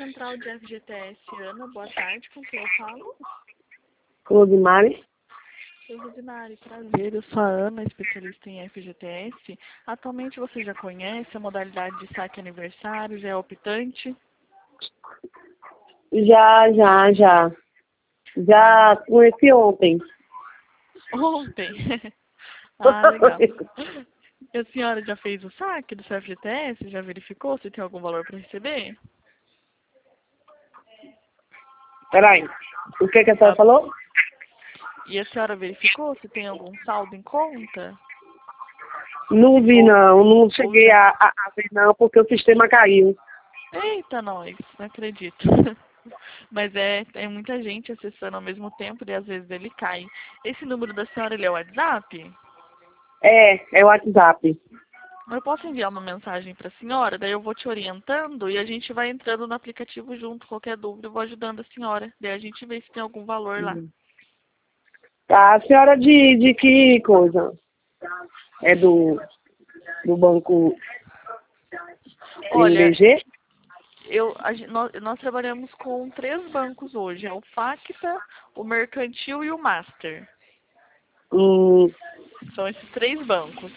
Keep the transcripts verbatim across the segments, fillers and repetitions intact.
Central de F G T S, Ana, boa tarde, com quem eu falo? Rosemary. Oi, Rosemary, prazer, eu sou a Ana, especialista em F G T S. Atualmente você já conhece a modalidade de saque aniversário, já é optante? Já, já, já. Já conheci ontem. Ontem? Ah, legal. E a senhora já fez o saque do seu F G T S? Já verificou se tem algum valor para receber? Peraí. O que, que a senhora Ah, falou? e a senhora verificou se tem algum saldo em conta? Não vi, Ou, não. Não ou cheguei já... a, a, a ver, não, porque o sistema caiu. Eita, nós, não acredito. Mas é, é muita gente acessando ao mesmo tempo e às vezes ele cai. Esse número da senhora, ele é o WhatsApp? É, é o WhatsApp. Eu posso enviar uma mensagem para a senhora, daí eu vou te orientando e a gente vai entrando no aplicativo junto. Qualquer dúvida eu vou ajudando a senhora. Daí a gente vê se tem algum valor lá. Tá, a senhora de, de que coisa? É do, do banco Olha, M B G? eu, a gen- nós, nós trabalhamos com três bancos hoje. É o Facta, o Mercantil e o Master. Hum, São esses três bancos.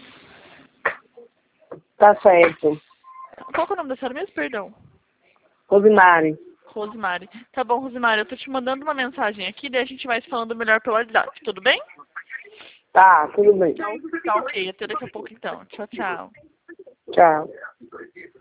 tá certo. Qual que é o nome da senhora mesmo? Perdão. Rosemary. Rosemary. Tá bom, Rosemary, eu tô te mandando uma mensagem aqui, daí a gente vai se falando melhor pelo WhatsApp, tudo bem? Tá, tudo bem. Tá, tá ok, até daqui a pouco então. Tchau, tchau. Tchau.